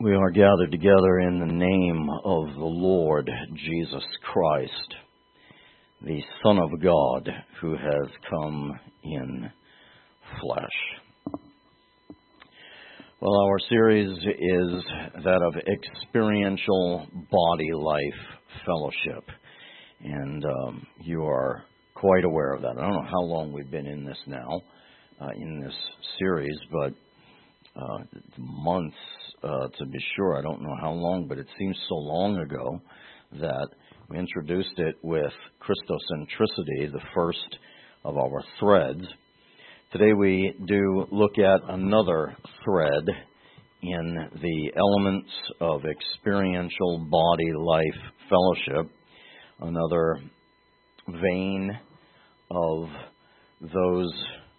We are gathered together in the name of the Lord Jesus Christ, the Son of God, who has come in flesh. Well, our series is that of experiential body life fellowship, and you are quite aware of that. I don't know how long we've been in this now, in this series, but months to be sure. I don't know how long, but it seems so long ago that we introduced it with Christocentricity, the first of our threads. Today we do look at another thread in the elements of experiential body life fellowship, another vein of those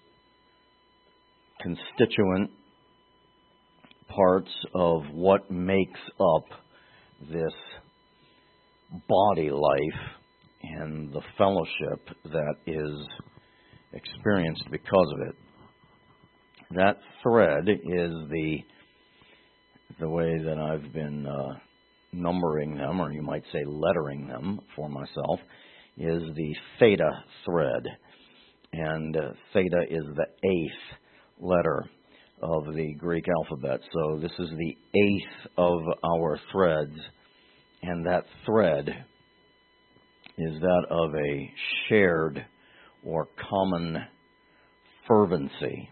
constituent parts of what makes up this body life and the fellowship that is experienced because of it. That thread is the way that I've been numbering them, or you might say lettering them for myself, is the theta thread. And theta is the 8th letter of the Greek alphabet. So this is the 8th of our threads, and that thread is that of a shared or common fervency.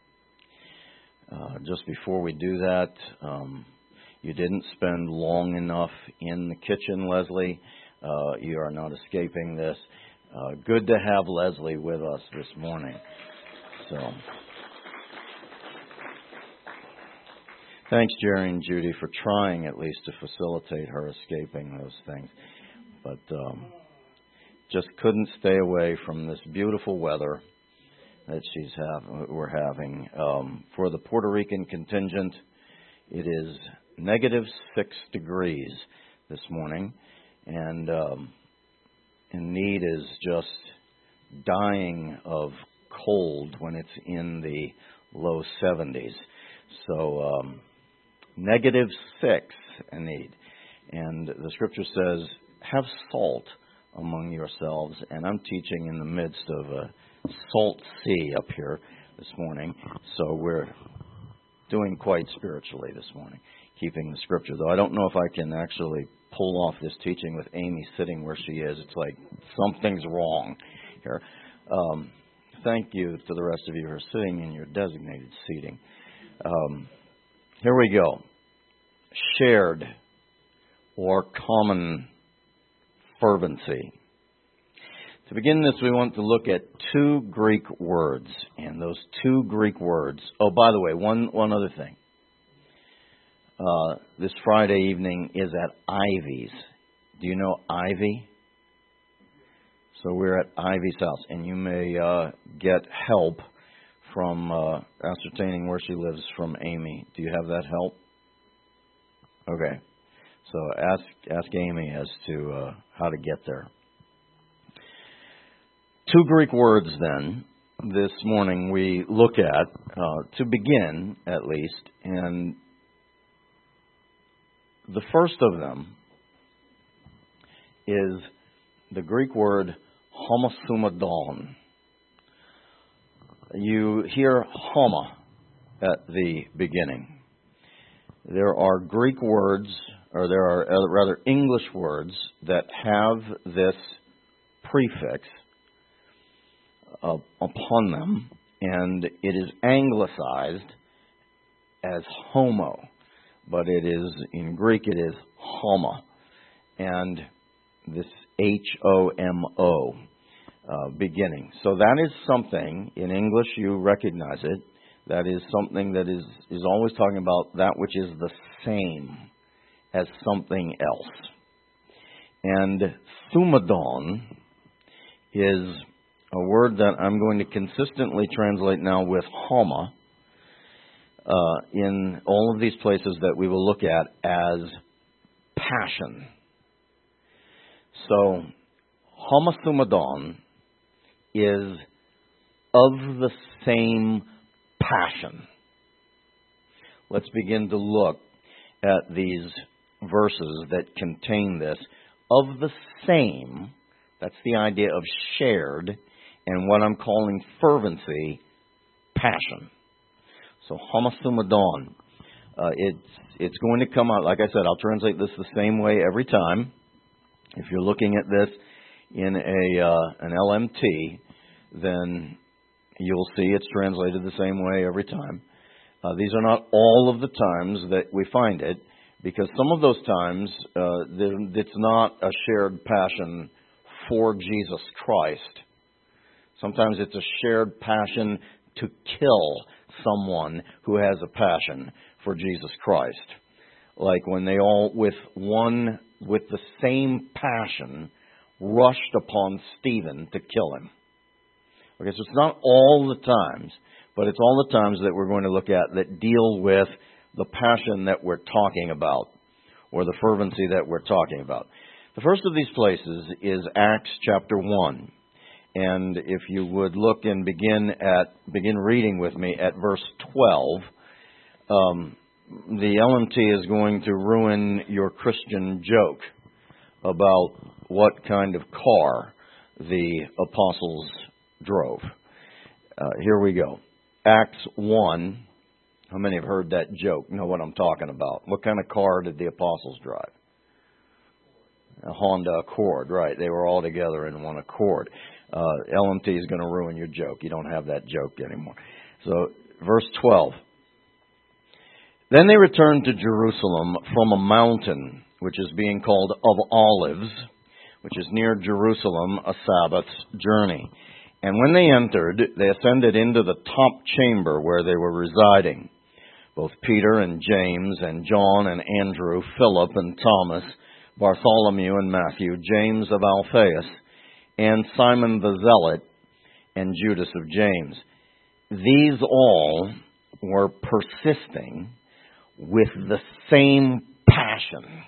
Just before we do that, you didn't spend long enough in the kitchen, Leslie. You are not escaping this. Good to have Leslie with us this morning. So, thanks, Jerry and Judy, for trying at least to facilitate her escaping those things. But just couldn't stay away from this beautiful weather that we're having. For the Puerto Rican contingent, it is -6 degrees this morning, and Need is just dying of cold when it's in the low 70s. So, -6 in Need. And the scripture says, have salt among yourselves. And I'm teaching in the midst of a salt sea up here this morning. So we're doing quite spiritually this morning, keeping the scripture. Though I don't know if I can actually pull off this teaching with Amy sitting where she is. It's like something's wrong here. Thank you to the rest of you who are sitting in your designated seating. Here we go. Shared or common fervency. To begin this, we want to look at 2 Greek words. And those 2 Greek words... Oh, by the way, one other thing. This Friday evening is at Ivy's. Do you know Ivy? So we're at Ivy's house. And you may get help from ascertaining where she lives from Amy. Do you have that help? Okay. So ask Amy as to how to get there. 2 Greek words then this morning we look at, to begin at least, and the first of them is the Greek word homothumadon. You hear homa at the beginning. There are Greek words, or there are rather English words that have this prefix upon them, and it is anglicized as homo, but it is, in Greek, it is homa, and this H-O-M-O beginning. So that is something, in English you recognize it, that is something that is always talking about that which is the same as something else. And thumadon is a word that I'm going to consistently translate now with homa in all of these places that we will look at as passion. So, homothumadon is of the same passion. Let's begin to look at these verses that contain this, of the same, that's the idea of shared, and what I'm calling fervency, passion. So homasumadon. It's going to come out, like I said, I'll translate this the same way every time. If you're looking at this in an LMT, then you'll see it's translated the same way every time. These are not all of the times that we find it, because some of those times it's not a shared passion for Jesus Christ. Sometimes it's a shared passion to kill someone who has a passion for Jesus Christ. Like when they all, with the same passion, rushed upon Stephen to kill him. Okay, so it's not all the times, but it's all the times that we're going to look at that deal with the passion that we're talking about, or the fervency that we're talking about. The first of these places is Acts chapter 1. And if you would look and begin reading with me at verse 12, the LMT is going to ruin your Christian joke about what kind of car the apostles drove. Here we go. Acts 1. How many have heard that joke? Know what I'm talking about? What kind of car did the apostles drive? A Honda Accord, right. They were all together in one Accord. LMT is going to ruin your joke. You don't have that joke anymore. So, verse 12. Then they returned to Jerusalem from a mountain, which is being called of Olives, which is near Jerusalem, a Sabbath's journey. And when they entered, they ascended into the top chamber where they were residing. Both Peter and James and John and Andrew, Philip and Thomas, Bartholomew and Matthew, James of Alphaeus, and Simon the Zealot, and Judas of James. These all were persisting with the same passion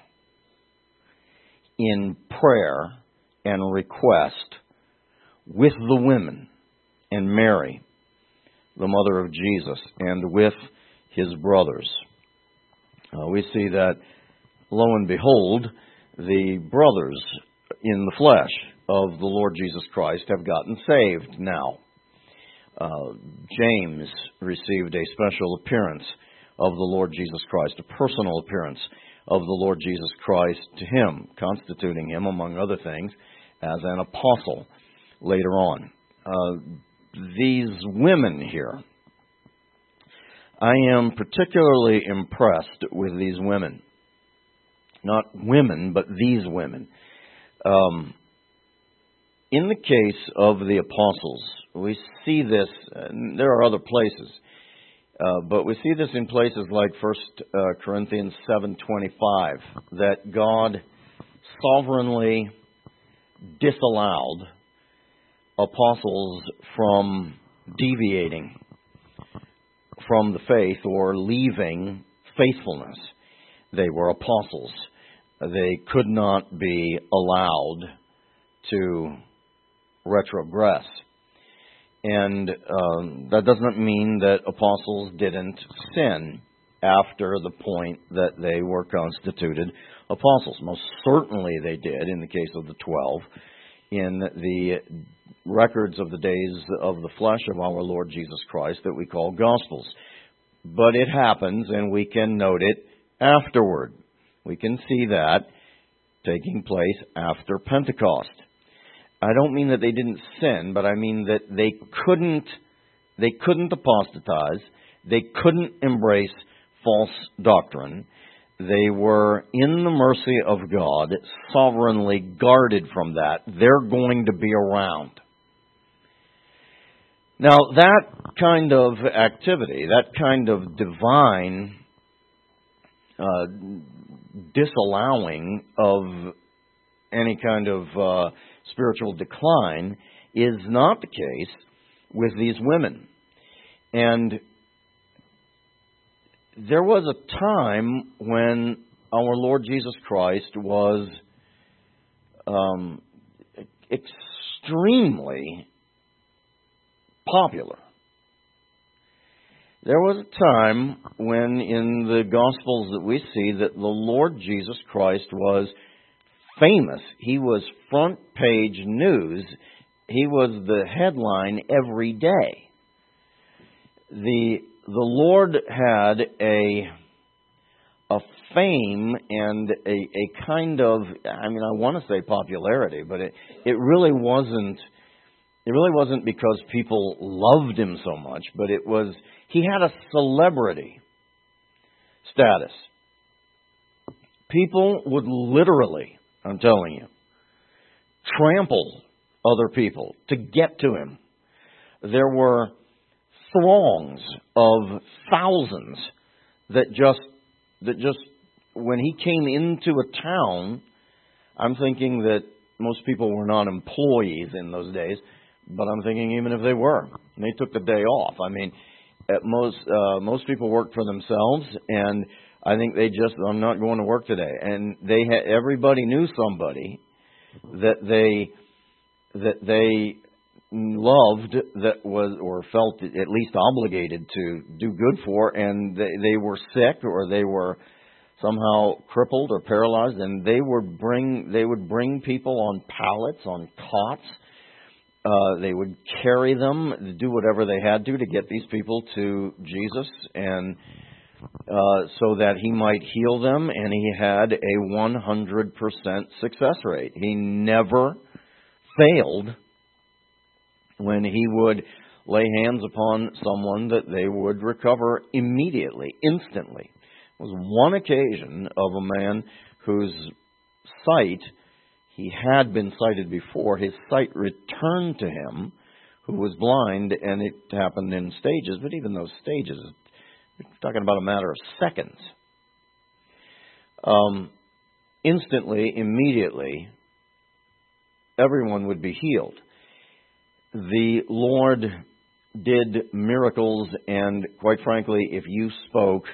in prayer and request with the women and Mary, the mother of Jesus, and with his brothers. We see that, lo and behold, the brothers in the flesh of the Lord Jesus Christ have gotten saved now. James received a special appearance of the Lord Jesus Christ, a personal appearance of the Lord Jesus Christ to him, constituting him, among other things, as an apostle later on. These women here, I am particularly impressed with these women. Not women, but these women. In the case of the apostles, we see this, there are other places, but we see this in places like 1 Corinthians 7:25, that God sovereignly disallowed apostles from deviating from the faith or leaving faithfulness. They were apostles. They could not be allowed to retrogress. And that doesn't mean that apostles didn't sin after the point that they were constituted apostles. Most certainly they did in the case of the 12. In the records of the days of the flesh of our Lord Jesus Christ that we call Gospels. But it happens, and we can note it afterward. We can see that taking place after Pentecost. I don't mean that they didn't sin, but I mean that they couldn't apostatize. They couldn't embrace false doctrine. They were, in the mercy of God, sovereignly guarded from that. They're going to be around. Now, that kind of activity, that kind of divine disallowing of any kind of spiritual decline is not the case with these women. And there was a time when our Lord Jesus Christ was extremely popular. There was a time when in the Gospels that we see that the Lord Jesus Christ was famous. He was front page news. He was the headline every day. The Lord had a fame and a kind of, I want to say popularity, but it really wasn't. It really wasn't because people loved him so much, but he had a celebrity status. People would literally, I'm telling you, trample other people to get to him. There were throngs of thousands that just when he came into a town, I'm thinking that most people were not employees in those days, but I'm thinking even if they were, they took the day off. Most people worked for themselves, and I think I'm not going to work today. And everybody knew somebody that they loved, that was, or felt at least obligated to do good for, and they were sick or they were somehow crippled or paralyzed, and they would bring people on pallets, on cots. They would carry them, do whatever they had to get these people to Jesus, and so that he might heal them, and he had a 100% success rate. He never failed when he would lay hands upon someone that they would recover immediately, instantly. There was one occasion of a man whose sight, he had been sighted before, his sight returned to him, who was blind, and it happened in stages, but even those stages, we're talking about a matter of seconds. Instantly, immediately, everyone would be healed. The Lord did miracles, and quite frankly, if you spoke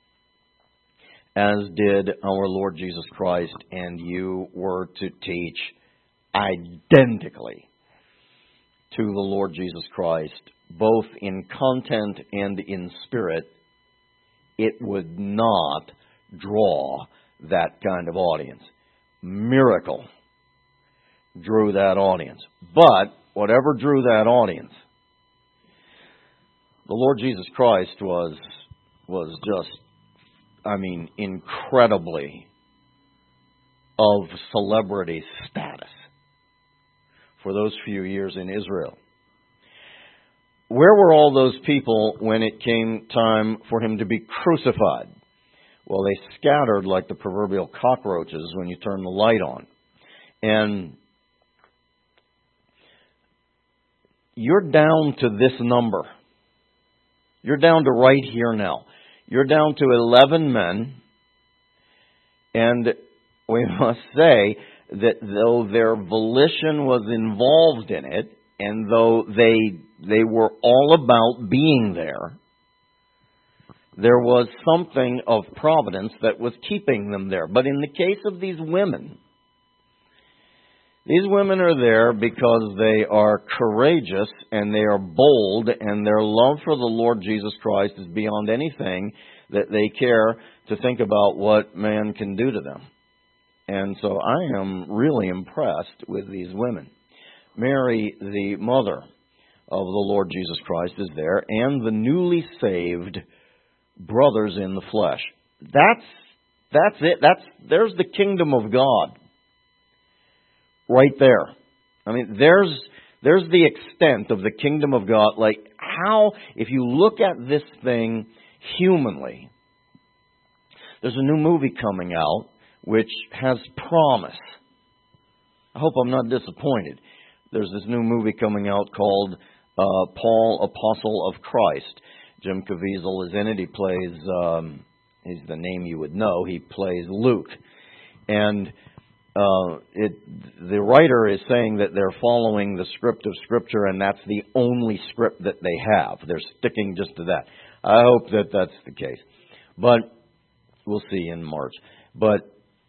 as did our Lord Jesus Christ, and you were to teach identically to the Lord Jesus Christ, both in content and in spirit, it would not draw that kind of audience. Miracle drew that audience. But whatever drew that audience, the Lord Jesus Christ was just, incredibly of celebrity status for those few years in Israel. Where were all those people when it came time for him to be crucified? Well, they scattered like the proverbial cockroaches when you turn the light on. And you're down to this number. You're down to right here now. You're down to 11 men, and we must say that though their volition was involved in it, and though they were all about being there, there was something of providence that was keeping them there. But in the case of these women are there because they are courageous and they are bold, and their love for the Lord Jesus Christ is beyond anything that they care to think about what man can do to them. And so I am really impressed with these women. Mary, the mother of the Lord Jesus Christ, is there, and the newly saved brothers in the flesh. That's it. There's the kingdom of God. Right there. There's the extent of the kingdom of God. Like how, if you look at this thing humanly, there's a new movie coming out which has promise. I hope I'm not disappointed. There's this new movie coming out called Paul, Apostle of Christ. Jim Caviezel is in it. He plays, he's the name you would know, he plays Luke. And the writer is saying that they're following the script of Scripture, and that's the only script that they have. They're sticking just to that. I hope that that's the case. But we'll see in March. But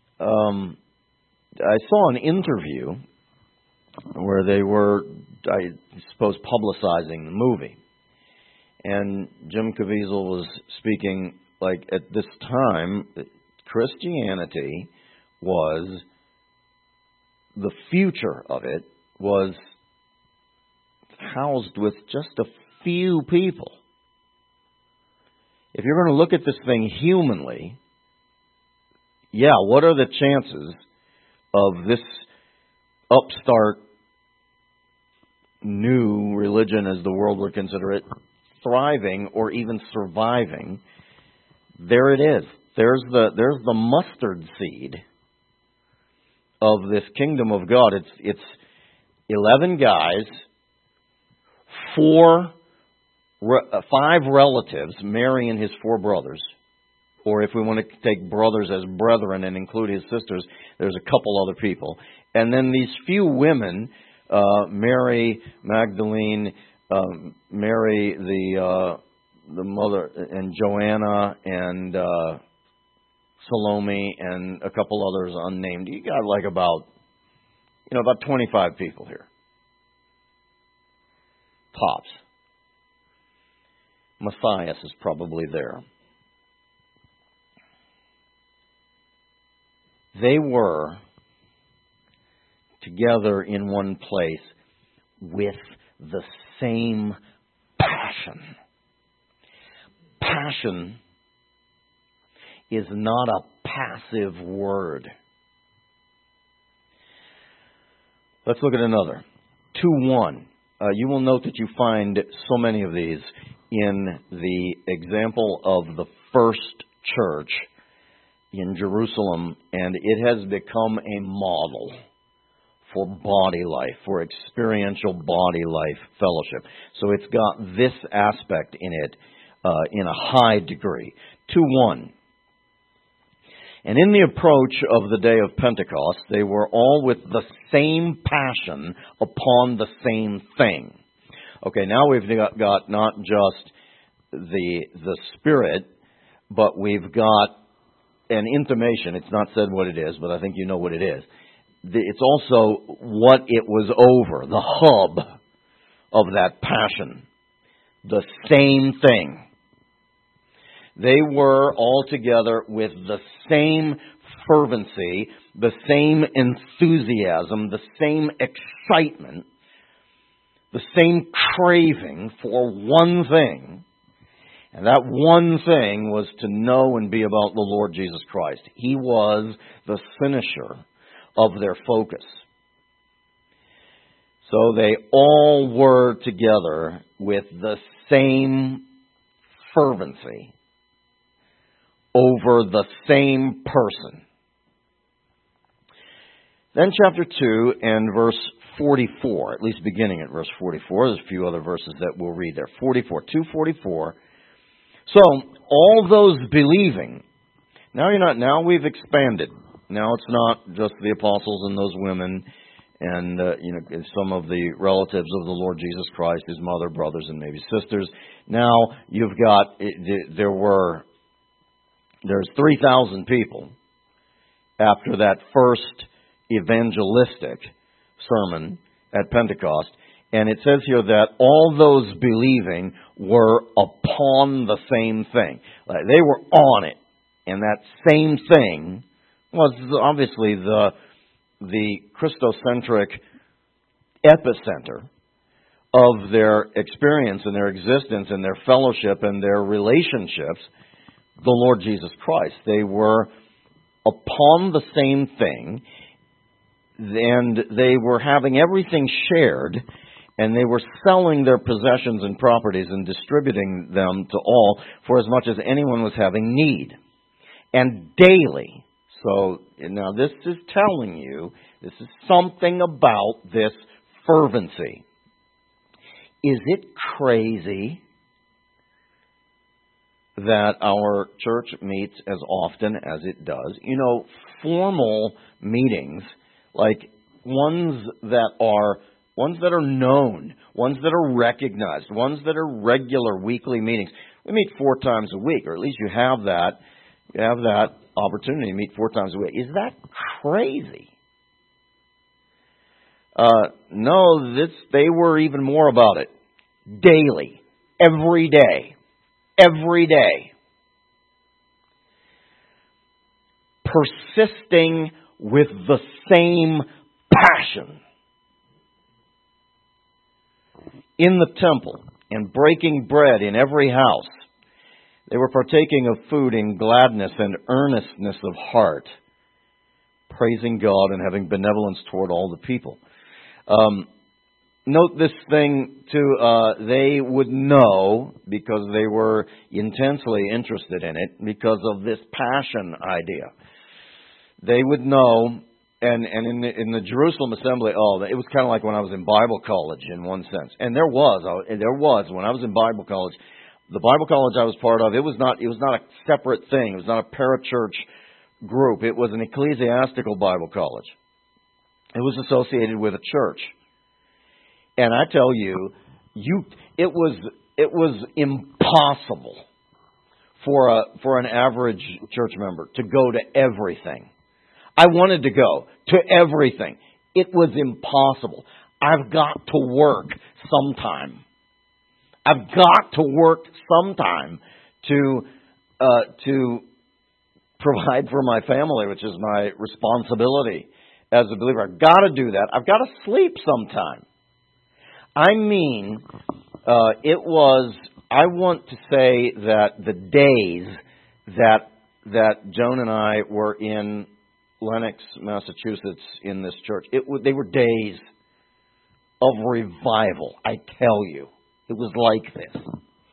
I saw an interview where they were, I suppose, publicizing the movie. And Jim Caviezel was speaking, like, at this time, Christianity was, the future of it was housed with just a few people. If you're going to look at this thing humanly, yeah, what are the chances of this upstart new religion, as the world would consider it, thriving or even surviving? There it is. There's the mustard seed of this kingdom of God. It's 11 guys, 5 relatives, Mary and his 4 brothers. Or if we want to take brothers as brethren and include his sisters, there's a couple other people. And then these few women, Mary Magdalene, Mary the mother, and Joanna, and Salome, and a couple others unnamed. You got like about 25 people here. Tops. Matthias is probably there. They were together in one place with the same passion. Passion is not a passive word. Let's look at another. 2:1. You will note that you find so many of these in the example of the first church in Jerusalem, and it has become a model for body life, for experiential body life fellowship. So it's got this aspect in it in a high degree. 2:1. And in the approach of the day of Pentecost, they were all with the same passion upon the same thing. Okay, now we've got not just the Spirit, but we've got an intimation. It's not said what it is, but I think you know what it is. It's also what it was over, the hub of that passion. The same thing. They were all together with the same fervency, the same enthusiasm, the same excitement, the same craving for one thing. And that one thing was to know and be about the Lord Jesus Christ. He was the finisher of their focus. So they all were together with the same fervency over the same person. Then chapter 2 and verse 44, at least beginning at verse 44. There's a few other verses that we'll read there. 2:44. So, all those believing, now we've expanded. Now it's not just the apostles and those women and some of the relatives of the Lord Jesus Christ, his mother, brothers, and maybe sisters. Now you've got, there's 3,000 people after that first evangelistic sermon at Pentecost. And it says here that all those believing were upon the same thing. They were on it. And that same thing was obviously the Christocentric epicenter of their experience and their existence and their fellowship and their relationships, the Lord Jesus Christ. They were upon the same thing, and they were having everything shared, and they were selling their possessions and properties and distributing them to all for as much as anyone was having need. And daily. So now this is telling you, this is something about this fervency. Is it crazy that our church meets as often as it does? Formal meetings, like ones that are known, ones that are recognized, ones that are regular weekly meetings. We meet 4 times a week, or at least you have that opportunity to meet 4 times a week. Is that crazy? No, they were even more about it. Daily. every day. Every day. Persisting with the same passion in the temple and breaking bread in every house. They were partaking of food in gladness and earnestness of heart, praising God and having benevolence toward all the people. Note this thing too, they would know, because they were intensely interested in it, because of this passion idea. They would know, and in the Jerusalem assembly, it was kind of like when I was in Bible college in one sense. And there was, when I was in Bible college, the Bible college I was part of, it was not a separate thing. It was not a parachurch group. It was an ecclesiastical Bible college. It was associated with a church. And I tell you, it was impossible for an average church member to go to everything. I wanted to go to everything. It was impossible. I've got to work sometime. I've got to work sometime to provide for my family, which is my responsibility as a believer. I've got to do that. I've got to sleep sometime. I mean, I want to say that the days that Joan and I were in Lenox, Massachusetts, in this church, they were days of revival, I tell you. It was like this.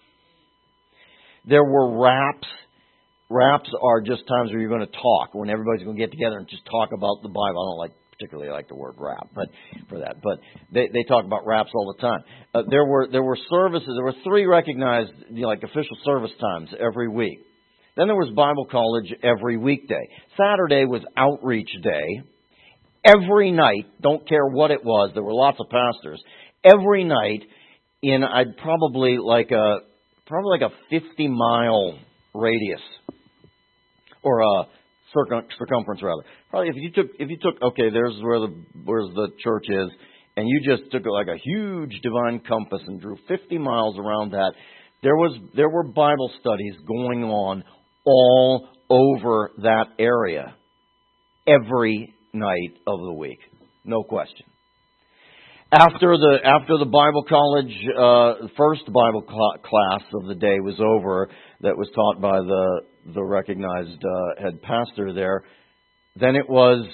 There were raps. Raps are just times where you're going to talk, when everybody's going to get together and just talk about the Bible. I don't particularly like the word rap, but they talk about raps all the time. There were services. There were 3 recognized official service times every week. Then there was Bible college every weekday. Saturday was outreach day. Every night, don't care what it was, there were lots of pastors. Every night, in probably like a 50-mile radius, or a circumference rather. Probably if you took okay, there's where the church is, and you just took like a huge divine compass and drew 50 miles around that. There were Bible studies going on all over that area every night of the week, no question. After the Bible college, first Bible class of the day was over, that was taught by the recognized head pastor there, then there was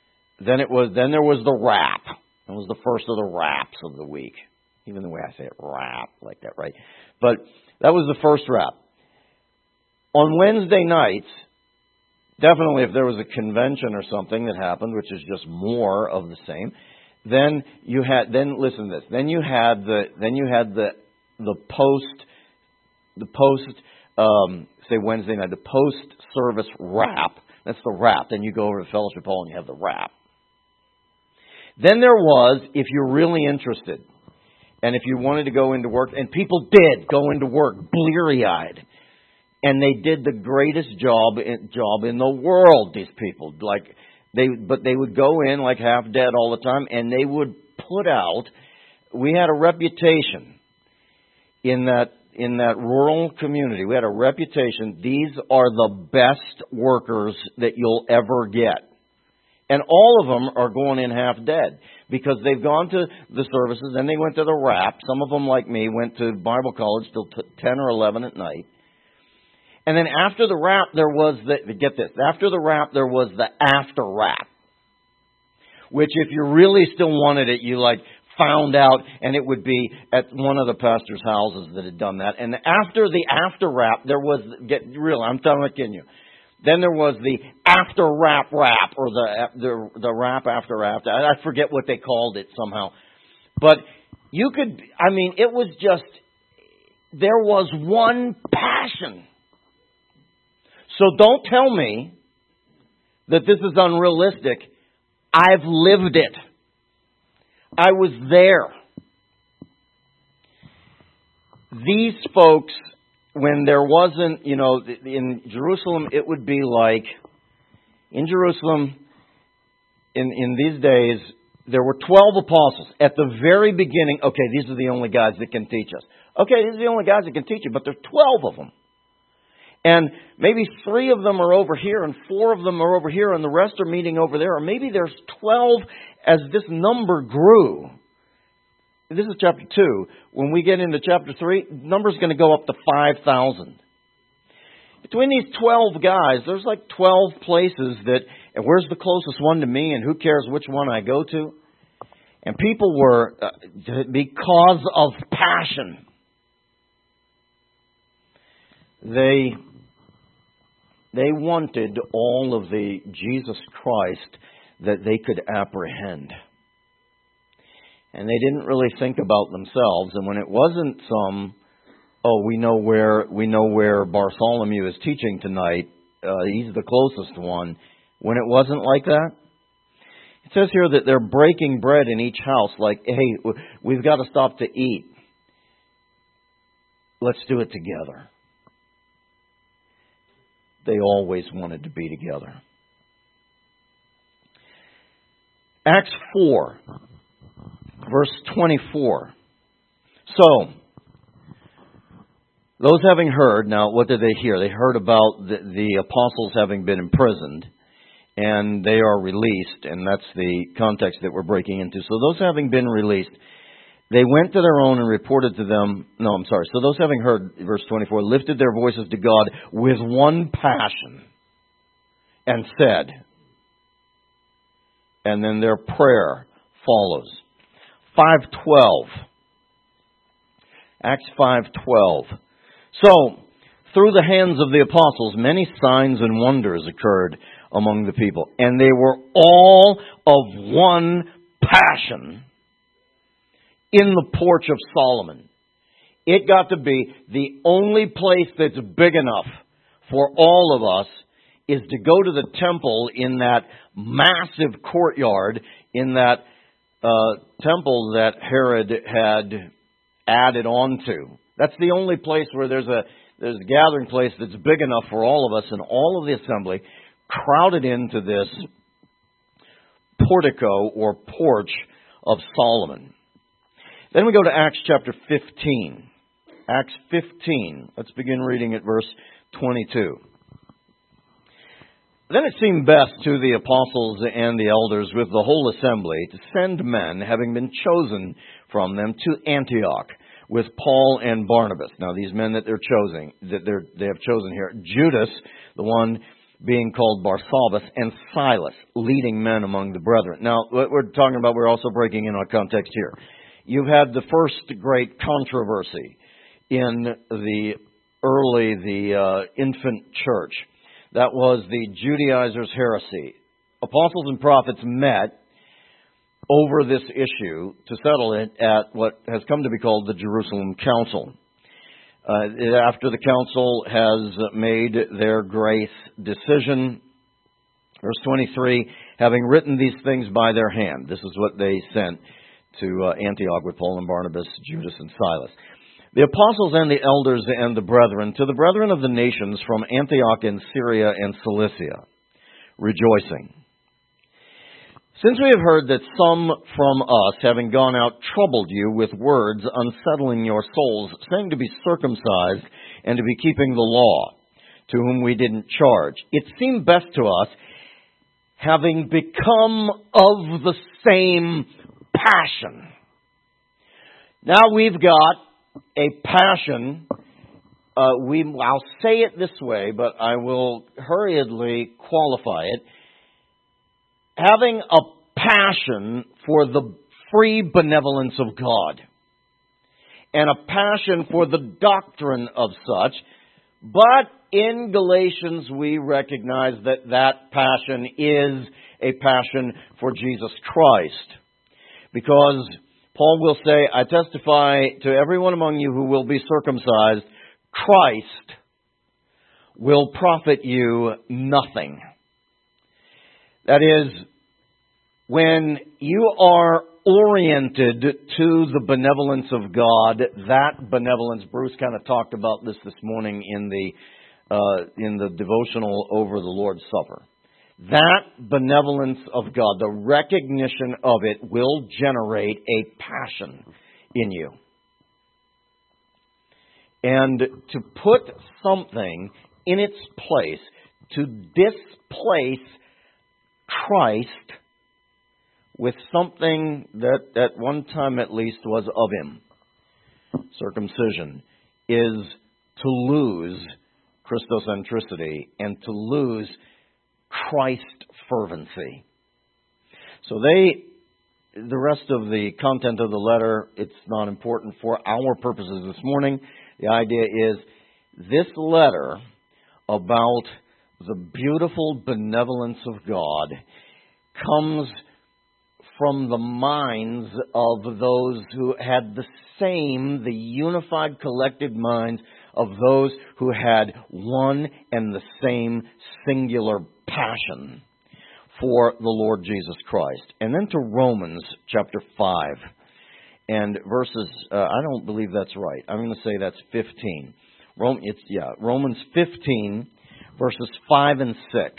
the rap. It was the first of the raps of the week. Even the way I say it, rap, like that, right? But that was the first rap. On Wednesday nights, definitely if there was a convention or something that happened, which is just more of the same, then listen to this. Then you had the post say Wednesday night, the post service rap. That's the rap. Then you go over to Fellowship Hall and you have the rap. Then there was, if you're really interested, and if you wanted to go into work, and people did go into work bleary-eyed, and they did the greatest job in the world. These people, but they would go in like half dead all the time, and they would put out. We had a reputation in that rural community. We had a reputation. These are the best workers that you'll ever get. And all of them are going in half dead because they've gone to the services, then they went to the rap. Some of them, like me, went to Bible college till 10 or 11 at night. And then after the rap, there was after the rap, there was the after rap. Which, if you really still wanted it, you found out, and it would be at one of the pastor's houses that had done that. And after the after rap, there was, get real, I'm telling you, then there was the after rap, or the rap after rap. I forget what they called it somehow. But it was just, there was one passion. So don't tell me that this is unrealistic. I've lived it. I was there. These folks, when there wasn't, in Jerusalem, it would be like, in Jerusalem, in these days, there were 12 apostles. At the very beginning, okay, these are the only guys that can teach us. Okay, these are the only guys that can teach you, but there's 12 of them. And maybe 3 of them are over here and 4 of them are over here and the rest are meeting over there. Or maybe there's 12 as this number grew. This is chapter 2. When we get into chapter 3, the number's going to go up to 5,000. Between these 12 guys, there's like 12 places that, and where's the closest one to me and who cares which one I go to? And people were, because of passion, they wanted all of the Jesus Christ that they could apprehend. And they didn't really think about themselves. And when it wasn't some, we know where Bartholomew is teaching tonight, he's the closest one. When it wasn't like that, it says here that they're breaking bread in each house like, hey, we've got to stop to eat. Let's do it together. They always wanted to be together. Acts 4, verse 24. So, those having heard, now what did they hear? They heard about the apostles having been imprisoned, and they are released, and that's the context that we're breaking into. So those having been released, they went to their own and reported to them, so those having heard, verse 24, lifted their voices to God with one passion and said, and then their prayer follows. 5:12. Acts 5:12. So, through the hands of the apostles, many signs and wonders occurred among the people, and they were all of one passion in the porch of Solomon. It got to be the only place that's big enough for all of us is to go to the temple in that massive courtyard, in that temple that Herod had added on to. That's the only place where there's a gathering place that's big enough for all of us, and all of the assembly crowded into this portico or porch of Solomon. Then we go to Acts chapter 15. Acts 15. Let's begin reading at verse 22. Then it seemed best to the apostles and the elders with the whole assembly to send men, having been chosen from them, to Antioch with Paul and Barnabas. Now these men that they have chosen here, Judas, the one being called Barsabbas, and Silas, leading men among the brethren. Now what we're talking about, we're also breaking in our context here. You've had the first great controversy in the infant church. That was the Judaizers' heresy. Apostles and prophets met over this issue to settle it at what has come to be called the Jerusalem Council. After the council has made their grace decision, verse 23, having written these things by their hand, this is what they sent to Antioch with Paul and Barnabas, Judas and Silas. The apostles and the elders and the brethren, to the brethren of the nations from Antioch and Syria and Cilicia, rejoicing. Since we have heard that some from us, having gone out, troubled you with words, unsettling your souls, saying to be circumcised and to be keeping the law, to whom we didn't charge, it seemed best to us, having become of the same passion. Now we've got a passion. I'll say it this way, but I will hurriedly qualify it. Having a passion for the free benevolence of God and a passion for the doctrine of such. But in Galatians, we recognize that passion is a passion for Jesus Christ. Because Paul will say, I testify to everyone among you who will be circumcised, Christ will profit you nothing. That is, when you are oriented to the benevolence of God, that benevolence, Bruce kind of talked about this morning in the devotional over the Lord's Supper. That benevolence of God, the recognition of it, will generate a passion in you. And to put something in its place, to displace Christ with something that at one time at least was of Him. Circumcision is to lose Christocentricity and to lose Christ fervency. So the rest of the content of the letter, it's not important for our purposes this morning. The idea is this letter about the beautiful benevolence of God comes from the minds of those who had the unified collective minds of those who had one and the same singular passion for the Lord Jesus Christ. And then to Romans chapter 5 and verses, I don't believe that's right. I'm going to say that's 15. Romans 15, verses 5 and 6.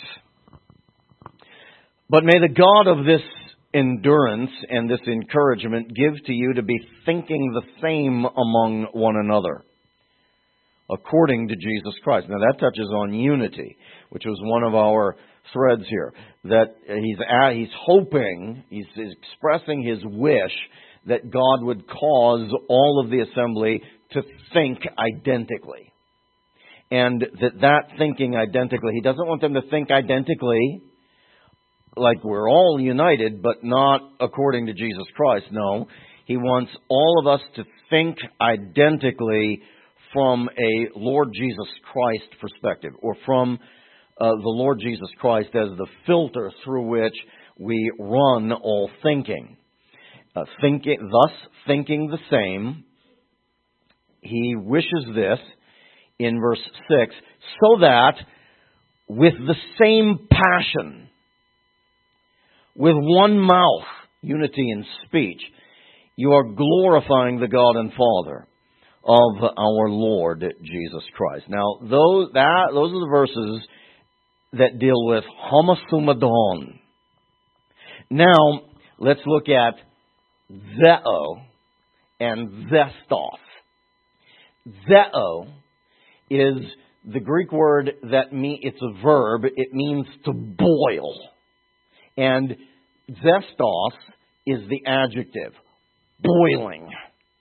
But may the God of this endurance and this encouragement give to you to be thinking the same among one another, according to Jesus Christ. Now that touches on unity, which was one of our threads here. That he's hoping, he's expressing his wish that God would cause all of the assembly to think identically. And that thinking identically, he doesn't want them to think identically like we're all united, but not according to Jesus Christ. No, he wants all of us to think identically from a Lord Jesus Christ perspective, or from the Lord Jesus Christ as the filter through which we run all thinking. Thus thinking the same, he wishes this in verse 6, so that with the same passion, with one mouth, unity in speech, you are glorifying the God and Father of our Lord Jesus Christ. Now, those are the verses that deal with homosoumadon. Now, let's look at zeo and zestos. Zeo is the Greek word it's a verb. It means to boil. And zestos is the adjective, boiling.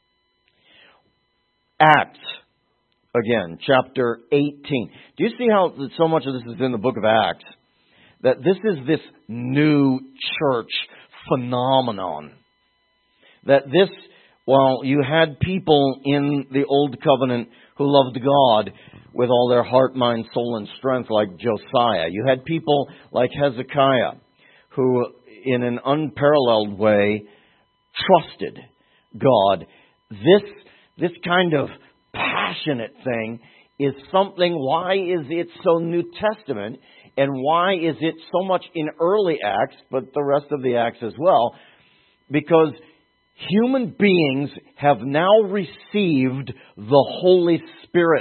Acts, again, chapter 18. Do you see how so much of this is in the book of Acts? That this is this new church phenomenon. That while you had people in the Old Covenant who loved God with all their heart, mind, soul, and strength like Josiah. You had people like Hezekiah who, in an unparalleled way, trusted God. This kind of passionate thing is something, why is it so New Testament? And why is it so much in early Acts, but the rest of the Acts as well? Because human beings have now received the Holy Spirit.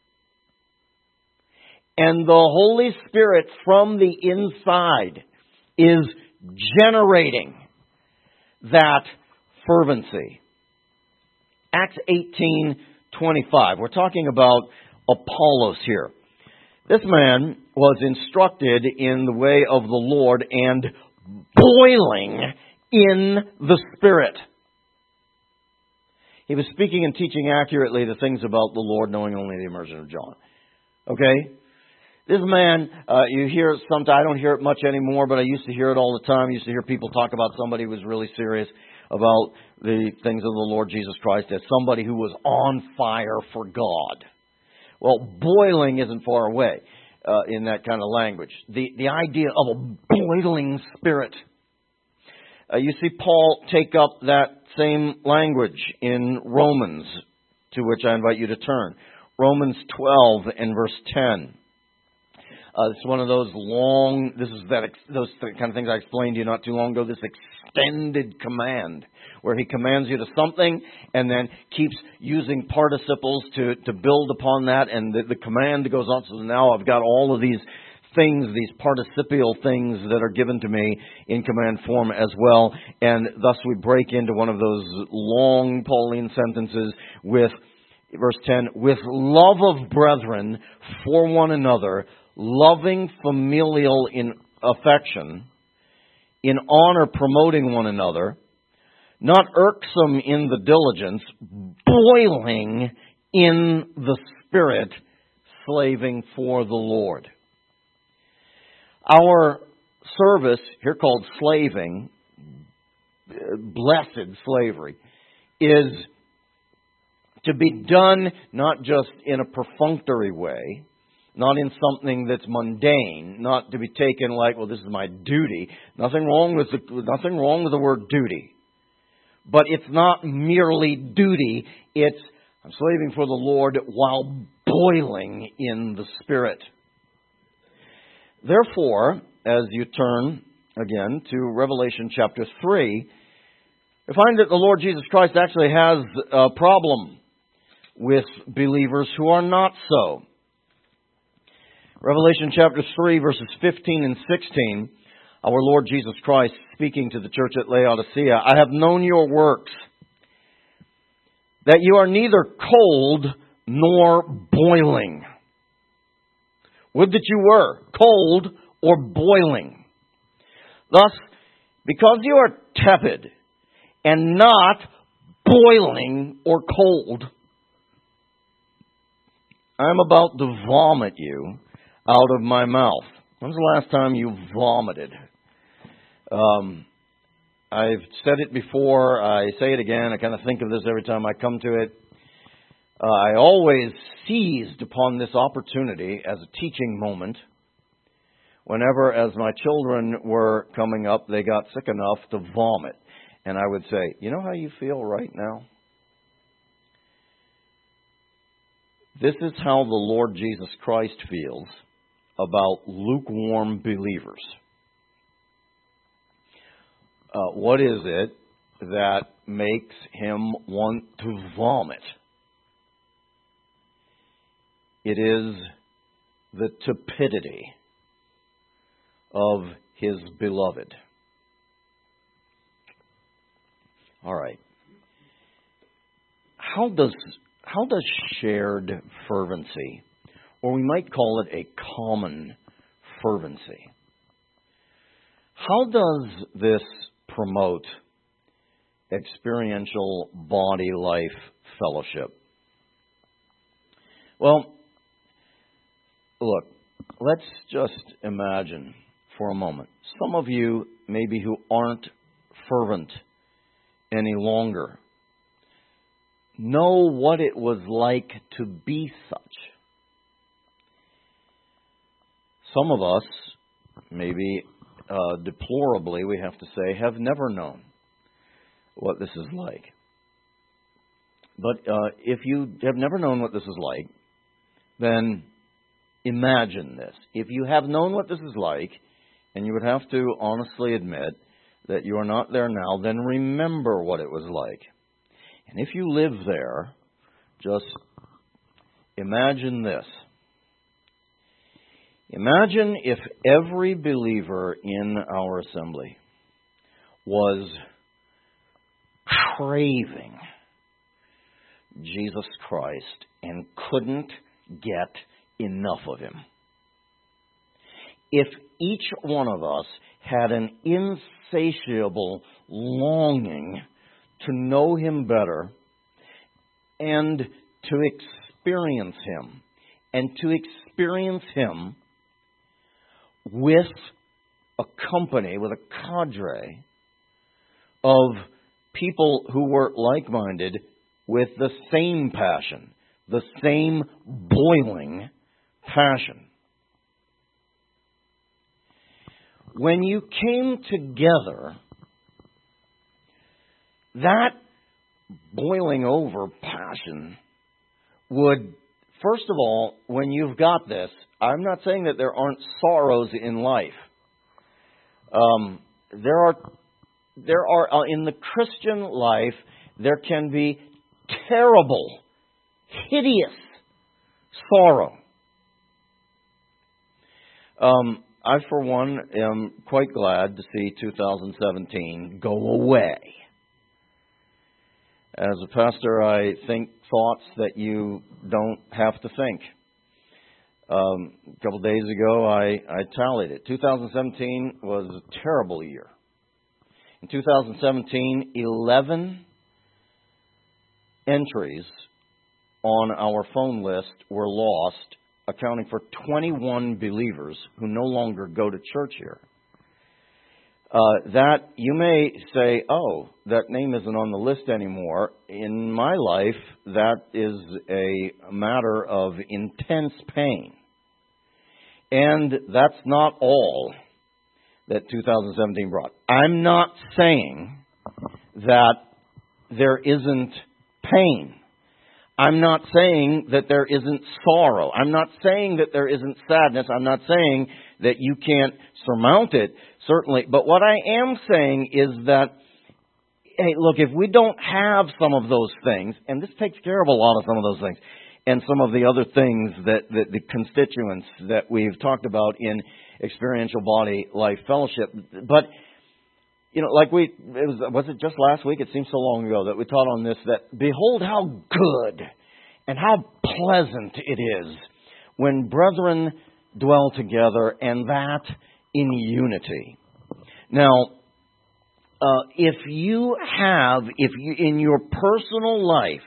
And the Holy Spirit from the inside is generating that fervency. Acts 18:25. We're talking about Apollos here. This man was instructed in the way of the Lord and boiling in the Spirit. He was speaking and teaching accurately the things about the Lord, knowing only the immersion of John. Okay? This man, you hear it sometimes. I don't hear it much anymore, but I used to hear it all the time. I used to hear people talk about somebody who was really serious about the things of the Lord Jesus Christ as somebody who was on fire for God. Well, boiling isn't far away in that kind of language. The idea of a boiling spirit. You see Paul take up that same language in Romans, to which I invite you to turn. Romans 12 and verse 10. It's one of those those kind of things I explained to you not too long ago, this extended command, where he commands you to something and then keeps using participles to build upon that, and the command goes on. So now I've got all of these things, these participial things that are given to me in command form as well, and thus we break into one of those long Pauline sentences with verse 10, with love of brethren for one another, loving familial in affection, in honor promoting one another, not irksome in the diligence, boiling in the Spirit, slaving for the Lord. Our service, here called slaving, blessed slavery, is to be done not just in a perfunctory way, not in something that's mundane, not to be taken like, well, this is my duty. Nothing wrong with the word duty. But it's not merely duty, it's I'm slaving for the Lord while boiling in the Spirit. Therefore, as you turn again to Revelation chapter 3, you find that the Lord Jesus Christ actually has a problem with believers who are not so. Revelation chapter 3, verses 15 and 16, our Lord Jesus Christ speaking to the church at Laodicea, I have known your works, that you are neither cold nor boiling. Would that you were cold or boiling. Thus, because you are tepid and not boiling or cold, I'm about to vomit you out of my mouth. When's the last time you vomited? I've said it before. I say it again. I kind of think of this every time I come to it. I always seized upon this opportunity as a teaching moment. Whenever, as my children were coming up, they got sick enough to vomit. And I would say, you know how you feel right now? This is how the Lord Jesus Christ feels about lukewarm believers. What is it that makes him want to vomit? It is the tepidity of his beloved. All right. How does shared fervency, or we might call it a common fervency, how does this promote experiential body-life fellowship? Well, look, let's just imagine for a moment. Some of you, maybe who aren't fervent any longer, know what it was like to be such. Some of us, maybe deplorably, we have to say, have never known what this is like. But if you have never known what this is like, then imagine this. If you have known what this is like, and you would have to honestly admit that you are not there now, then remember what it was like. And if you live there, just imagine this. Imagine if every believer in our assembly was craving Jesus Christ and couldn't get enough of Him. If each one of us had an insatiable longing to know Him better and to experience Him, and to experience Him with a company, with a cadre of people who were like-minded with the same passion, the same boiling passion. When you came together, that boiling over passion would, first of all, when you've got this, I'm not saying that there aren't sorrows in life. There are in the Christian life, there can be terrible, hideous sorrow. I, for one, am quite glad to see 2017 go away. As a pastor, I think thoughts that you don't have to think. A couple of days ago, I tallied it. 2017 was a terrible year. In 2017, 11 entries on our phone list were lost, accounting for 21 believers who no longer go to church here. That you may say, oh, that name isn't on the list anymore. In my life, that is a matter of intense pain. And that's not all that 2017 brought. I'm not saying that there isn't pain. I'm not saying that there isn't sorrow. I'm not saying that there isn't sadness. I'm not saying that you can't surmount it, certainly. But what I am saying is that, hey, look, if we don't have some of those things, and this takes care of a lot of some of those things, and some of the other things that the constituents that we've talked about in Experiential Body Life Fellowship, but you know, like was it just last week? It seems so long ago that we taught on this, that behold how good and how pleasant it is when brethren dwell together, and that in unity. Now, if you in your personal life,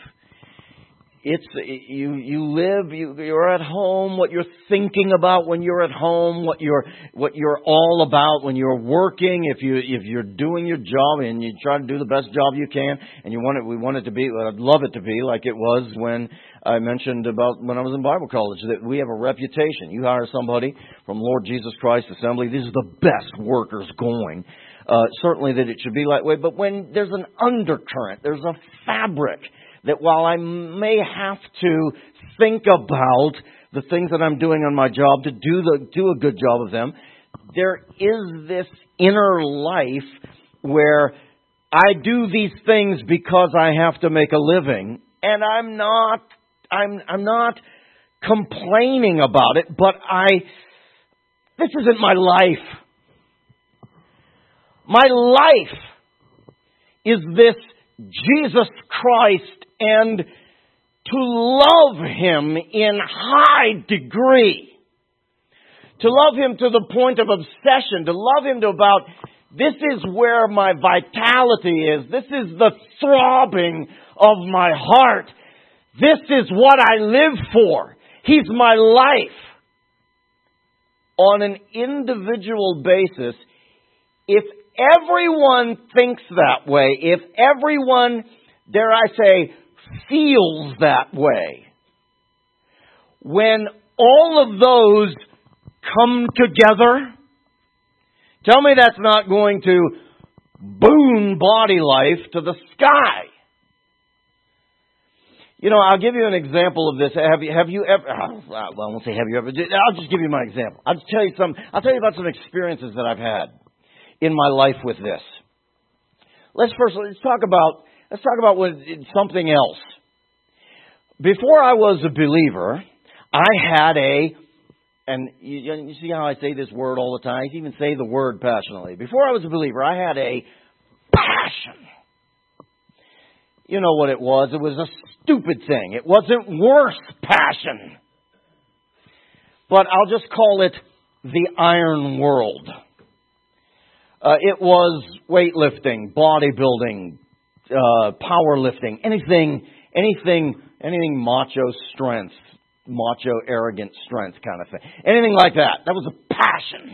you're at home, what you're thinking about when you're at home, what you're all about when you're working, if you're doing your job and you try to do the best job you can, and we want it to be, I'd love it to be like it was when I mentioned about when I was in Bible college, that we have a reputation. You hire somebody from Lord Jesus Christ Assembly, these are the best workers going. Certainly that it should be that way, but when there's an undercurrent, there's a fabric, that while I may have to think about the things that I'm doing on my job to do a good job of them, there is this inner life where I do these things because I have to make a living, and I'm not complaining about it, but this isn't my life. My life is this Jesus Christ, and to love Him in high degree. To love Him to the point of obsession. To love Him to about, this is where my vitality is. This is the throbbing of my heart. This is what I live for. He's my life. On an individual basis, if everyone thinks that way, if everyone, dare I say, feels that way, when all of those come together, tell me that's not going to boon body life to the sky. You know, I'll give you an example of this. Have you ever, well, I won't say have you ever, I'll just give you my example. I'll tell you about some experiences that I've had in my life with this. Let's talk about something else. Before I was a believer, I had and you see how I say this word all the time? I even say the word passionately. Before I was a believer, I had a passion. You know what it was? It was a stupid thing. It wasn't worth passion. But I'll just call it the iron world. It was weightlifting, bodybuilding, powerlifting, anything macho strength, macho arrogant strength kind of thing. Anything like that. That was a passion.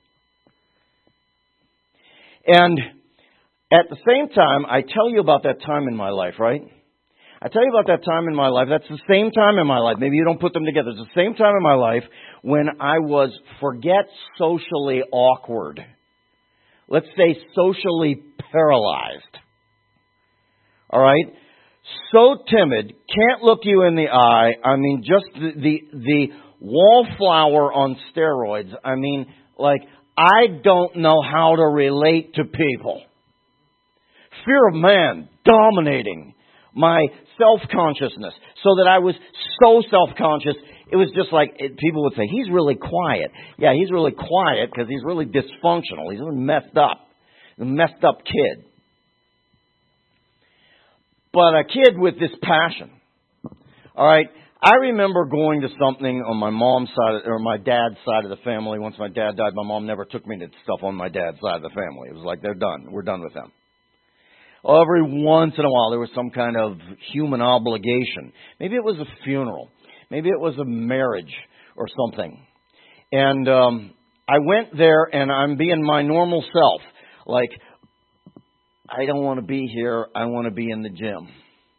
And at the same time, I tell you about that time in my life, right? I tell you about that time in my life. That's the same time in my life. Maybe you don't put them together. It's the same time in my life when I was, forget socially awkward. Let's say socially paralyzed. All right? So timid, can't look you in the eye. I mean, just the wallflower on steroids. I mean, like, I don't know how to relate to people. Fear of man dominating my self-consciousness, so that I was so self-conscious, it was just like, people would say, he's really quiet. Yeah, he's really quiet because he's really dysfunctional. He's really messed up. A messed up kid. but a kid with this passion. All right. I remember going to something on my mom's side, or my dad's side of the family. Once my dad died, my mom never took me to stuff on my dad's side of the family. It was like, they're done. We're done with them. Every once in a while, there was some kind of human obligation. Maybe it was a funeral. Maybe it was a marriage or something. And I went there, and I'm being my normal self. Like, I don't want to be here. I want to be in the gym.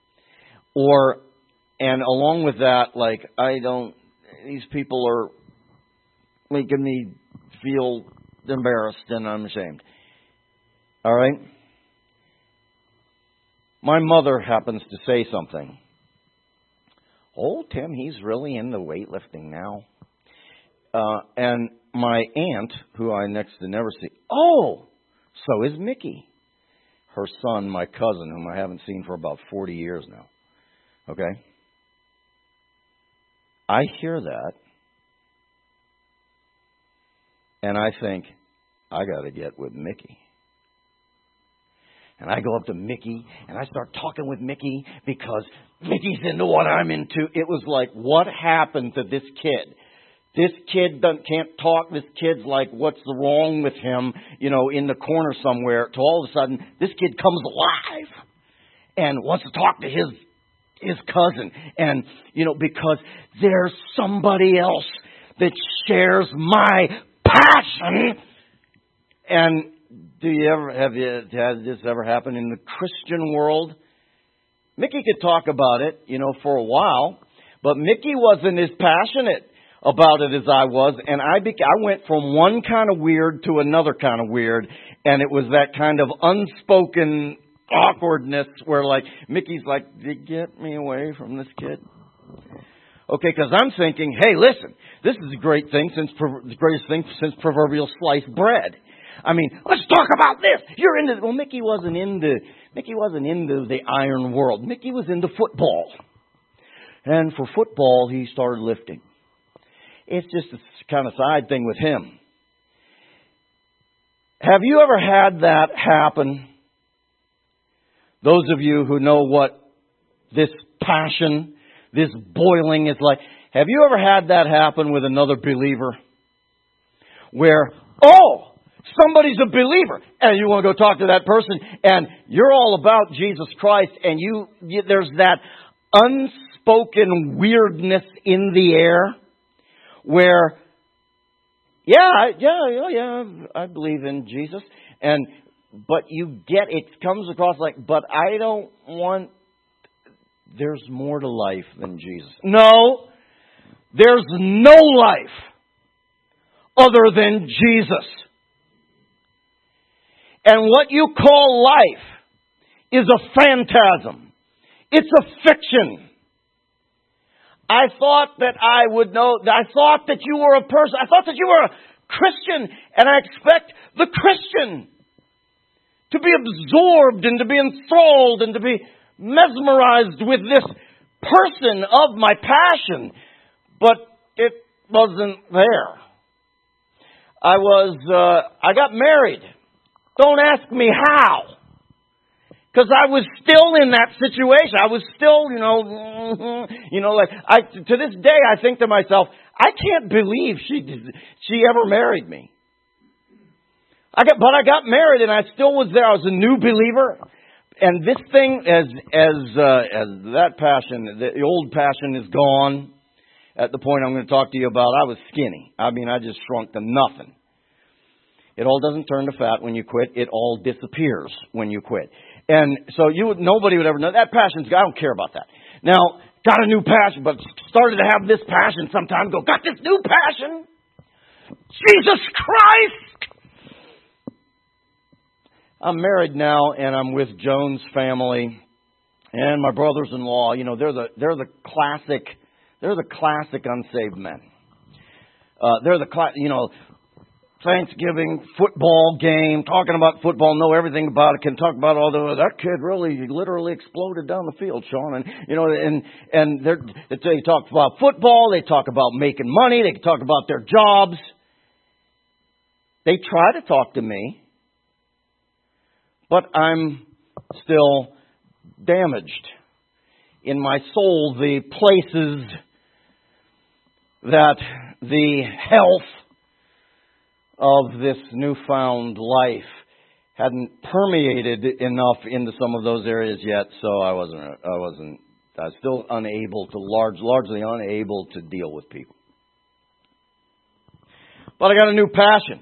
And along with that, like, these people are making me feel embarrassed and I'm ashamed. All right? My mother happens to say something. Oh, Tim, he's really into weightlifting now. And my aunt, who I next to never see, oh, so is Mickey. Her son, my cousin, whom I haven't seen for about 40 years now. Okay? I hear that, and I think, I got to get with Mickey. And I go up to Mickey, and I start talking with Mickey because Mickey's into what I'm into. It was like, what happened to this kid? This kid can't talk. This kid's like, what's wrong with him? You know, in the corner somewhere. To all of a sudden, this kid comes alive and wants to talk to his cousin. And, you know, because there's somebody else that shares my passion. And has this ever happened in the Christian world? Mickey could talk about it, you know, for a while, but Mickey wasn't as passionate about it as I was, and I went from one kind of weird to another kind of weird, and it was that kind of unspoken awkwardness where, like, Mickey's like, get me away from this kid. Okay, because I'm thinking, hey, listen, this is the greatest thing since proverbial sliced bread. I mean, let's talk about this. You're into... Well, Mickey wasn't into the iron world. Mickey was into football. And for football, he started lifting. It's just a kind of side thing with him. Have you ever had that happen? Those of you who know what this passion, this boiling is like. Have you ever had that happen with another believer? Where, somebody's a believer, and you want to go talk to that person, and you're all about Jesus Christ, and there's that unspoken weirdness in the air where, I believe in Jesus, but it comes across like, but I don't want, there's more to life than Jesus. No, there's no life other than Jesus. And what you call life is a phantasm. It's a fiction. I thought that I would know. I thought that you were a person. I thought that you were a Christian. And I expect the Christian to be absorbed and to be enthralled and to be mesmerized with this person of my passion. But it wasn't there. I got married. Don't ask me how. Because I was still in that situation. I was still, to this day I think to myself, I can't believe she ever married me. But I got married and I still was there. I was a new believer. And this thing, as that passion, the old passion is gone. At the point I'm going to talk to you about, I was skinny. I mean, I just shrunk to nothing. It all doesn't turn to fat when you quit. It all disappears when you quit. And so nobody would ever know. That passion's, I don't care about that. Now, got a new passion, but started to have this passion some time ago. Got this new passion. Jesus Christ! I'm married now, and I'm with Joan's family and my brothers-in-law. You know, they're the classic unsaved men. They're the Thanksgiving football game, talking about football, know everything about it, can talk about that kid really literally exploded down the field, Sean. And they talk about football, they talk about making money, they talk about their jobs. They try to talk to me, but I'm still damaged in my soul, the places that the health of this newfound life hadn't permeated enough into some of those areas yet, so I was still largely unable to deal with people. But I got a new passion.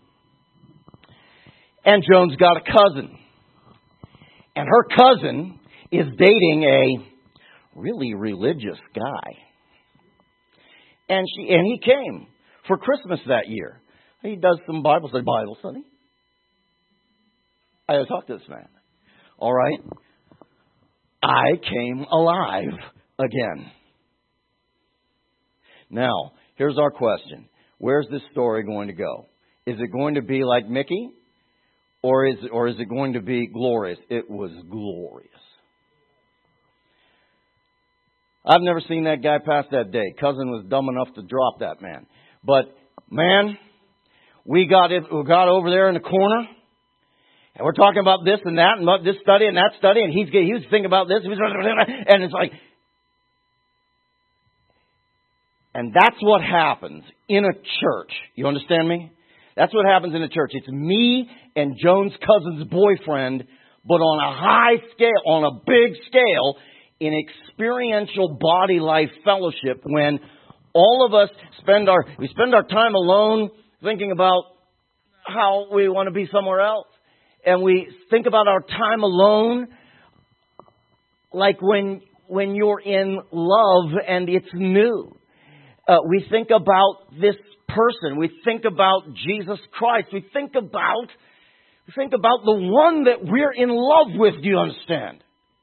And Joan's got a cousin. And her cousin is dating a really religious guy. And he came for Christmas that year. He does some Bible study. I talked to this man. All right. I came alive again. Now, here's our question. Where's this story going to go? Is it going to be like Mickey? Or is it going to be glorious? It was glorious. I've never seen that guy pass that day. Cousin was dumb enough to drop that man. But, man, we got over there in the corner. And we're talking about this and that and about this study and that study. And he was thinking about this. And it's like... And that's what happens in a church. You understand me? That's what happens in a church. It's me and Joan's cousin's boyfriend, but on a high scale, on a big scale, in experiential body life fellowship, when all of us spend our time alone thinking about how we want to be somewhere else. And we think about our time alone like when you're in love and it's new. We think about this person. We think about Jesus Christ. We think about the one that we're in love with. Do you understand?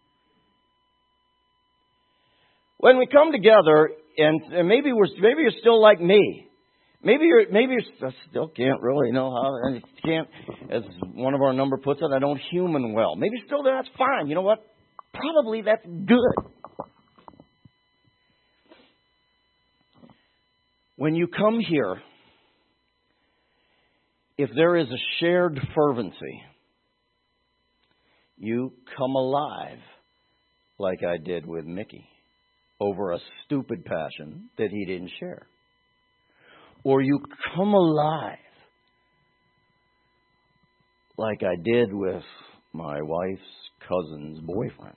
When we come together, and maybe you're still like me. Maybe you're I still can't really know how, and you can't, as one of our number puts it, I don't human well. Maybe you're still there, that's fine. You know what? Probably that's good. When you come here, if there is a shared fervency, you come alive like I did with Mickey over a stupid passion that he didn't share. Or you come alive like I did with my wife's cousin's boyfriend.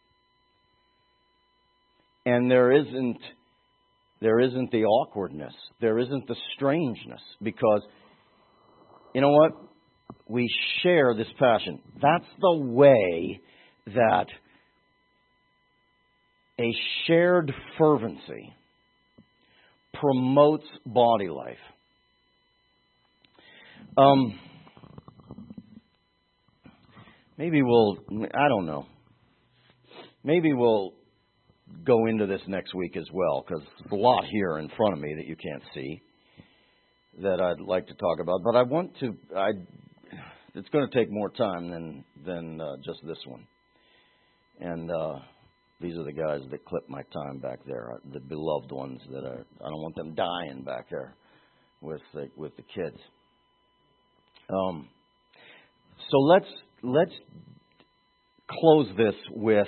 And there isn't the awkwardness. There isn't the strangeness. Because, you know what? We share this passion. That's the way that a shared fervency promotes body life. I don't know. Maybe we'll go into this next week as well, because there's a lot here in front of me that you can't see that I'd like to talk about. But it's going to take more time than just this one. And these are the guys that clip my time back there, the beloved ones I don't want them dying back there with the kids. So let's close this with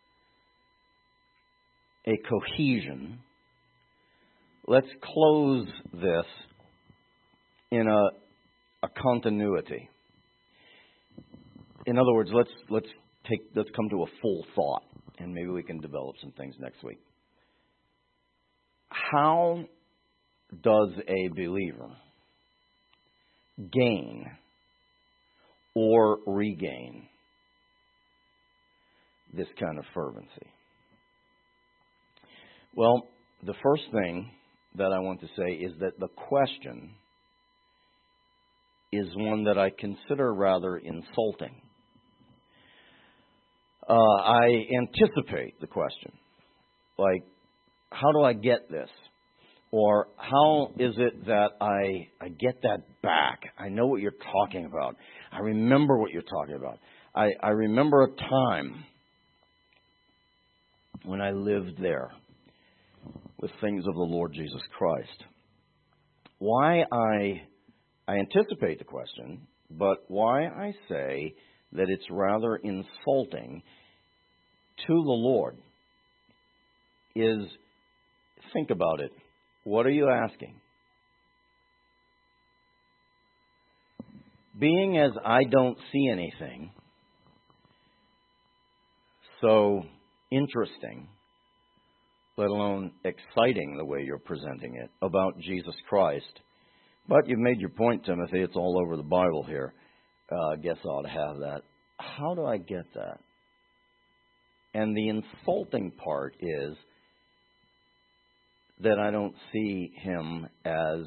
a cohesion. Let's close this in a continuity. In other words, let's come to a full thought, and maybe we can develop some things next week. How does a believer gain or regain this kind of fervency? Well, the first thing that I want to say is that the question is one that I consider rather insulting. I anticipate the question, like, how do I get this? Or how is it that I get that back? I know what you're talking about. I remember what you're talking about. I remember a time when I lived there with things of the Lord Jesus Christ. Why I anticipate the question, but why I say that it's rather insulting to the Lord is, think about it. What are you asking? Being as I don't see anything so interesting, let alone exciting the way you're presenting it, about Jesus Christ. But you've made your point, Timothy. It's all over the Bible here. I guess I ought to have that. How do I get that? And the insulting part is that I don't see him as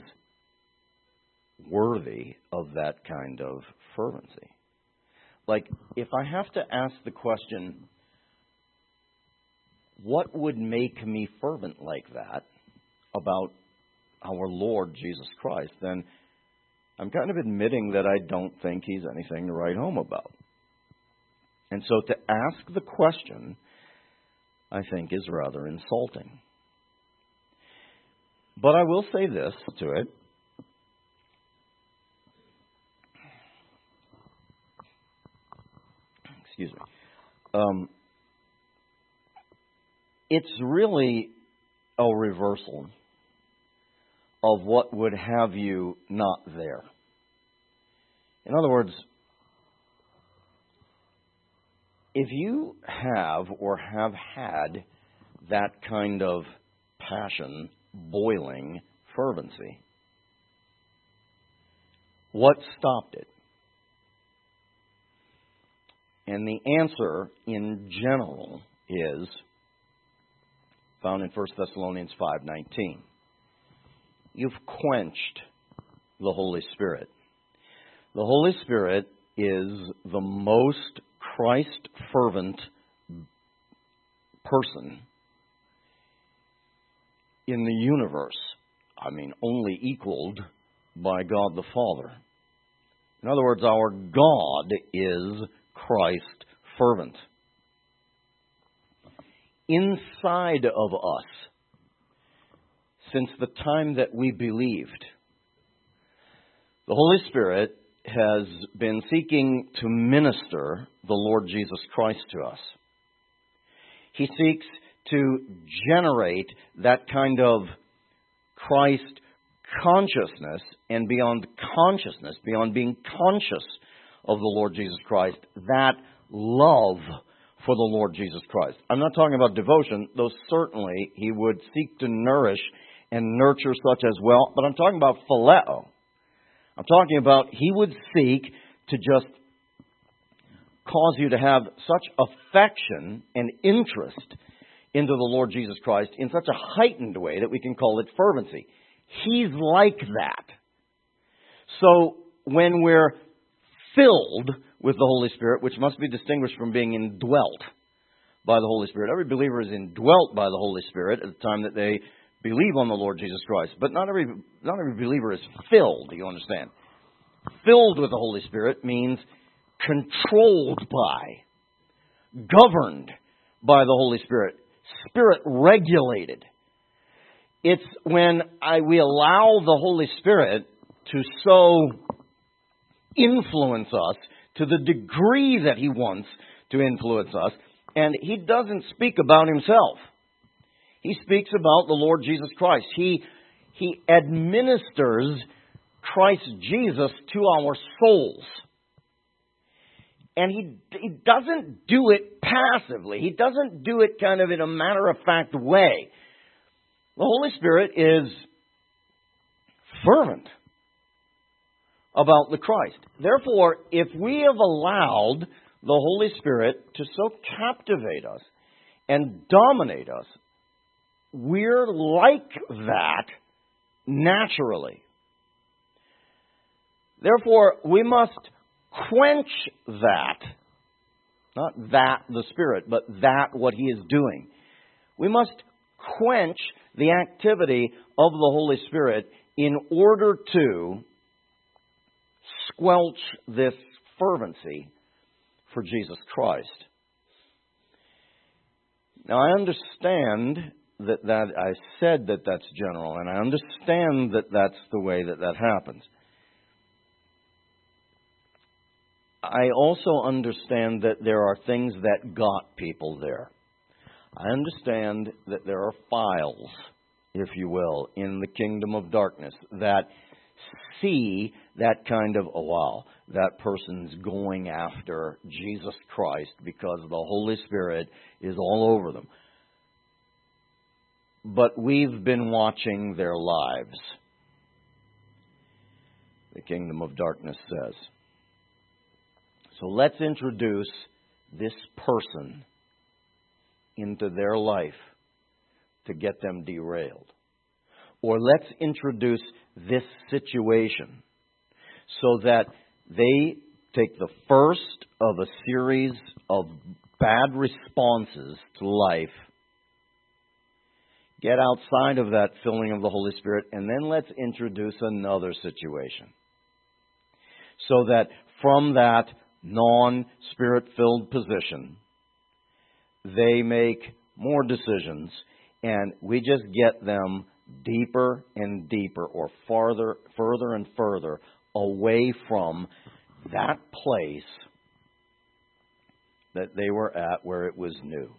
worthy of that kind of fervency. Like, if I have to ask the question, what would make me fervent like that about our Lord Jesus Christ, then I'm kind of admitting that I don't think he's anything to write home about. And so to ask the question, I think, is rather insulting. But I will say this to it. Excuse me. It's really a reversal of what would have you not there. In other words, if you have or have had that kind of passion, boiling fervency, what stopped it? And the answer in general is found in 1 Thessalonians 5:19. You've quenched the Holy Spirit. The Holy Spirit is the most Christ-fervent person in the universe. I mean, only equaled by God the Father. In other words, our God is Christ-fervent. Inside of us, since the time that we believed, the Holy Spirit has been seeking to minister the Lord Jesus Christ to us. He seeks to generate that kind of Christ consciousness, and beyond consciousness, beyond being conscious of the Lord Jesus Christ, that love for the Lord Jesus Christ. I'm not talking about devotion, though certainly he would seek to nourish and nurture such as well, but I'm talking about phileo. I'm talking about he would seek to just cause you to have such affection and interest into the Lord Jesus Christ in such a heightened way that we can call it fervency. He's like that. So when we're filled with the Holy Spirit, which must be distinguished from being indwelt by the Holy Spirit. Every believer is indwelt by the Holy Spirit at the time that they believe on the Lord Jesus Christ. But not every believer is filled, you understand. Filled with the Holy Spirit means controlled by, governed by the Holy Spirit, Spirit regulated. It's when we allow the Holy Spirit to so influence us to the degree that he wants to influence us. And he doesn't speak about himself. He speaks about the Lord Jesus Christ. He administers Christ Jesus to our souls. And he doesn't do it passively. He doesn't do it kind of in a matter-of-fact way. The Holy Spirit is fervent about the Christ. Therefore, if we have allowed the Holy Spirit to so captivate us and dominate us, we're like that naturally. Therefore, we must quench that. Not that, the Spirit, but that, what he is doing. We must quench the activity of the Holy Spirit in order to squelch this fervency for Jesus Christ. Now, I understand that I said that that's general, and I understand that that's the way that happens. I also understand that there are things that got people there. I understand that there are files, if you will, in the kingdom of darkness that see that kind of, oh wow, that person's going after Jesus Christ because the Holy Spirit is all over them. But we've been watching their lives, the kingdom of darkness says. So let's introduce this person into their life to get them derailed. Or let's introduce this situation so that they take the first of a series of bad responses to life, get outside of that filling of the Holy Spirit, and then let's introduce another situation. So that from that non-Spirit-filled position, they make more decisions, and we just get them deeper and deeper, or further and further away from that place that they were at where it was new.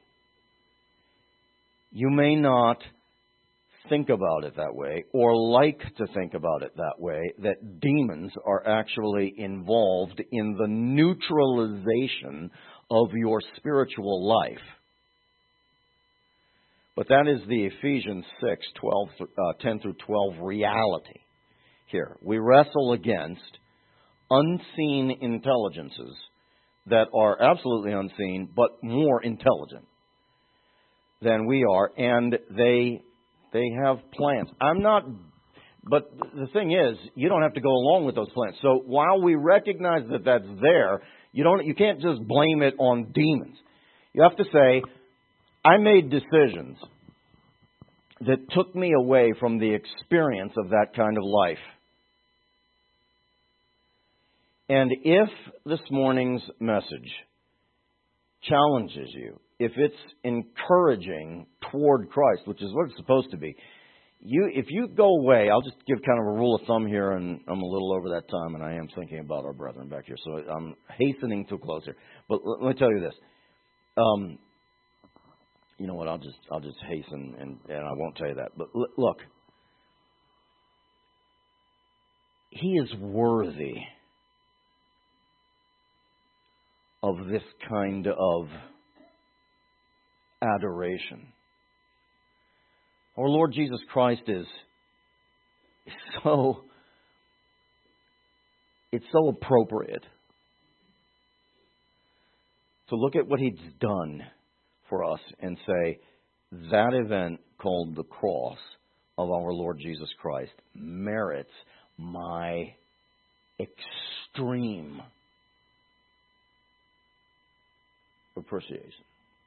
You may not think about it that way, or like to think about it that way, that demons are actually involved in the neutralization of your spiritual life. But that is the Ephesians 6, 10 through 12 reality here. We wrestle against unseen intelligences that are absolutely unseen, but more intelligent than we are, and they have plans. But the thing is, you don't have to go along with those plans. So while we recognize that that's there, you can't just blame it on demons. You have to say, I made decisions that took me away from the experience of that kind of life. And if this morning's message challenges you, if it's encouraging toward Christ, which is what it's supposed to be, if you go away, I'll just give kind of a rule of thumb here, and I'm a little over that time, and I am thinking about our brethren back here, so I'm hastening to close here. But let me tell you this. You know what? I'll just hasten, and I won't tell you that. But look, He is worthy of this kind of adoration. Our Lord Jesus Christ is so, it's so appropriate to look at what He's done for us and say, that event called the cross of our Lord Jesus Christ merits my extreme appreciation.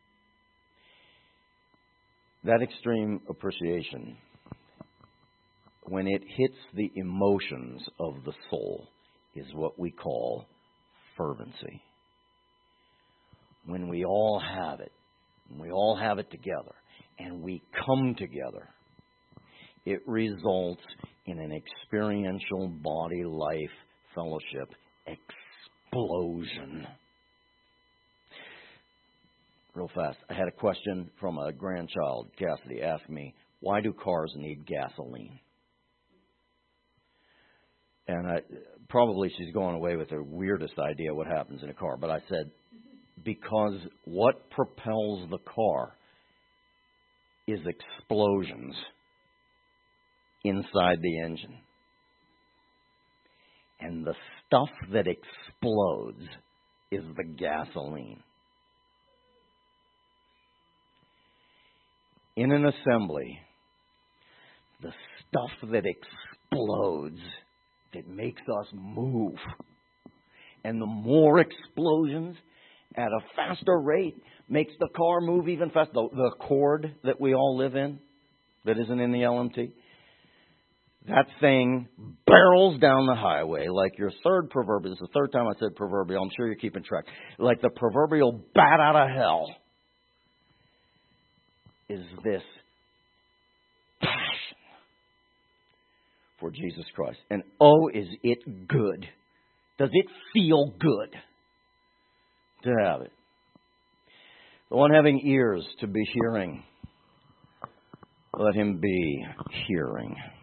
That extreme appreciation, when it hits the emotions of the soul, is what we call fervency. When we all have it, and we all have it together, and we come together, it results in an experiential body-life fellowship explosion. Real fast, I had a question from a grandchild. Cassidy asked me, why do cars need gasoline? And probably she's going away with the weirdest idea what happens in a car. But I said, because what propels the car is explosions inside the engine. And the stuff that explodes is the gasoline. In an assembly, the stuff that explodes, that makes us move, and the more explosions at a faster rate makes the car move even faster. The Accord that we all live in, that isn't in the LMT, that thing barrels down the highway like your third proverbial. This is the third time I said proverbial. I'm sure you're keeping track. Like the proverbial bat out of hell. Is this passion for Jesus Christ. And oh, is it good. Does it feel good to have it? The one having ears to be hearing, let him be hearing.